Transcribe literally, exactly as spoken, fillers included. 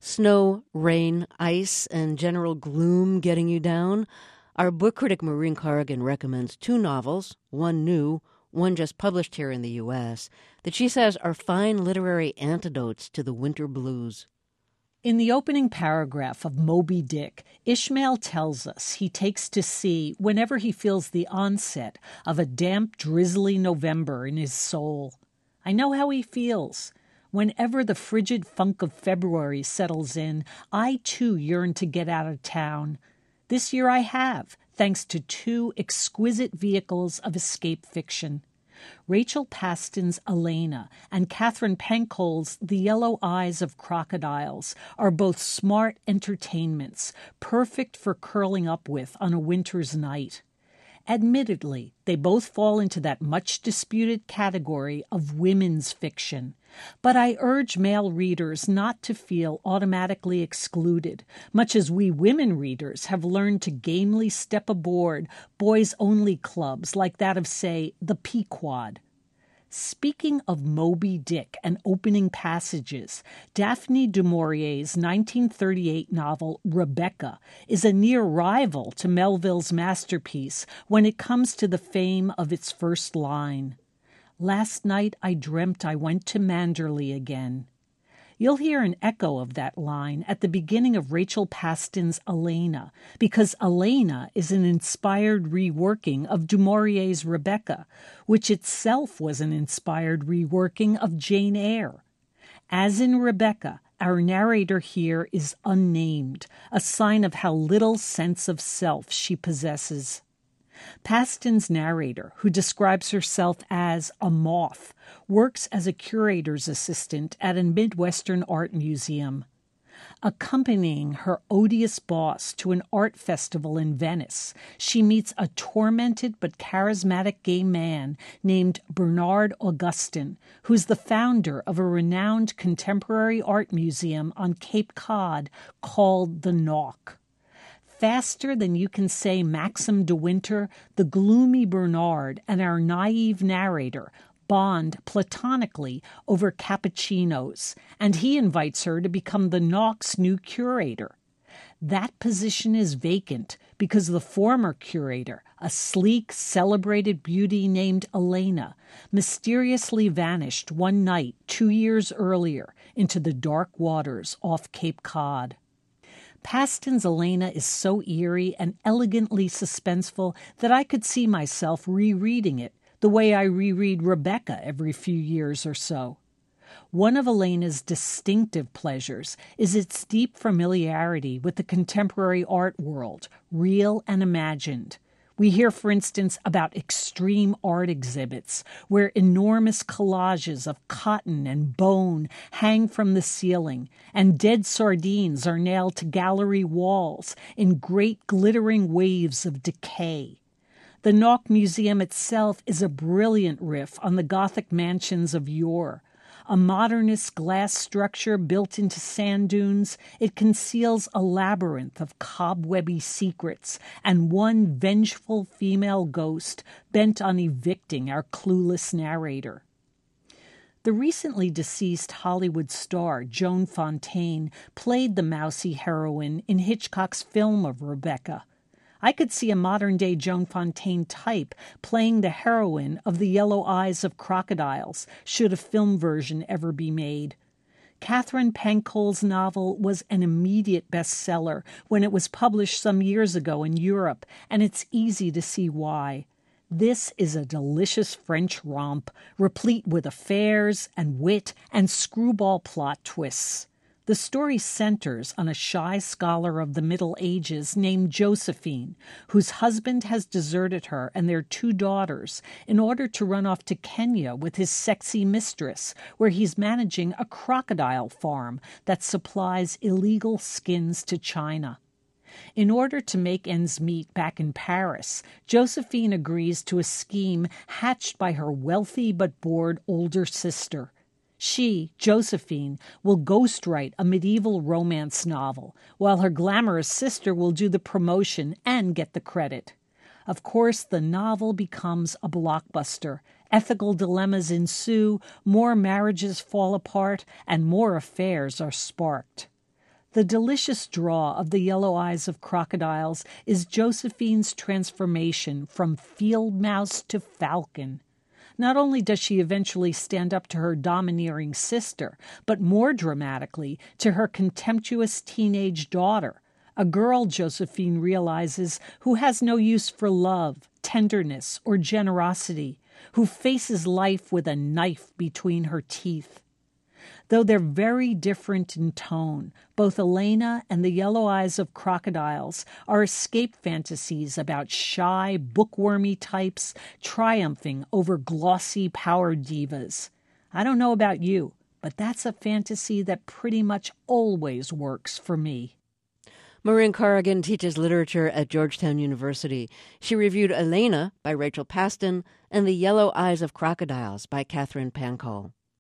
Snow, rain, ice, and general gloom getting you down? Our book critic Maureen Corrigan recommends two novels, one new, one just published here in the U S, that she says are fine literary antidotes to the winter blues. In the opening paragraph of Moby Dick, Ishmael tells us he takes to sea whenever he feels the onset of a damp, drizzly November in his soul. I know how he feels. Whenever the frigid funk of February settles in, I too yearn to get out of town. This year I have, thanks to two exquisite vehicles of escape fiction. Rachel Paston's Elena and Catherine Pankoll's The Yellow Eyes of Crocodiles are both smart entertainments, perfect for curling up with on a winter's night. Admittedly, they both fall into that much-disputed category of women's fiction, but I urge male readers not to feel automatically excluded, much as we women readers have learned to gamely step aboard boys-only clubs like that of, say, the Pequod. Speaking of Moby Dick and opening passages, Daphne du Maurier's nineteen thirty-eight novel Rebecca is a near rival to Melville's masterpiece when it comes to the fame of its first line. Last night I dreamt I went to Manderley again. You'll hear an echo of that line at the beginning of Rachel Paston's Elena, because Elena is an inspired reworking of du Maurier's Rebecca, which itself was an inspired reworking of Jane Eyre. As in Rebecca, our narrator here is unnamed, a sign of how little sense of self she possesses. Paston's narrator, who describes herself as a moth, works as a curator's assistant at a Midwestern art museum. Accompanying her odious boss to an art festival in Venice, she meets a tormented but charismatic gay man named Bernard Augustin, who's the founder of a renowned contemporary art museum on Cape Cod called the Knock. Faster than you can say Maxim de Winter, the gloomy Bernard and our naive narrator bond platonically over cappuccinos, and he invites her to become the Knock's new curator. That position is vacant because the former curator, a sleek, celebrated beauty named Elena, mysteriously vanished one night two years earlier into the dark waters off Cape Cod. Paston's Elena is so eerie and elegantly suspenseful that I could see myself rereading it, the way I reread Rebecca every few years or so. One of Elena's distinctive pleasures is its deep familiarity with the contemporary art world, real and imagined. We hear, for instance, about extreme art exhibits where enormous collages of cotton and bone hang from the ceiling, and dead sardines are nailed to gallery walls in great glittering waves of decay. The Knock Museum itself is a brilliant riff on the Gothic mansions of yore. A modernist glass structure built into sand dunes, it conceals a labyrinth of cobwebby secrets and one vengeful female ghost bent on evicting our clueless narrator. The recently deceased Hollywood star Joan Fontaine played the mousy heroine in Hitchcock's film of Rebecca. I could see a modern-day Joan Fontaine type playing the heroine of The Yellow Eyes of Crocodiles, should a film version ever be made. Catherine Pankoll's novel was an immediate bestseller when it was published some years ago in Europe, and it's easy to see why. This is a delicious French romp, replete with affairs and wit and screwball plot twists. The story centers on a shy scholar of the Middle Ages named Josephine, whose husband has deserted her and their two daughters in order to run off to Kenya with his sexy mistress, where he's managing a crocodile farm that supplies illegal skins to China. In order to make ends meet back in Paris, Josephine agrees to a scheme hatched by her wealthy but bored older sister. She, Josephine, will ghostwrite a medieval romance novel, while her glamorous sister will do the promotion and get the credit. Of course, the novel becomes a blockbuster. Ethical dilemmas ensue, more marriages fall apart, and more affairs are sparked. The delicious draw of The Yellow Eyes of Crocodiles is Josephine's transformation from field mouse to falcon. Not only does she eventually stand up to her domineering sister, but more dramatically to her contemptuous teenage daughter, a girl, Josephine realizes, who has no use for love, tenderness, or generosity, who faces life with a knife between her teeth. Though they're very different in tone, both Elena and The Yellow Eyes of Crocodiles are escape fantasies about shy, bookwormy types triumphing over glossy power divas. I don't know about you, but that's a fantasy that pretty much always works for me. Maureen Corrigan teaches literature at Georgetown University. She reviewed Elena by Rachel Paston and The Yellow Eyes of Crocodiles by Catherine Pancol.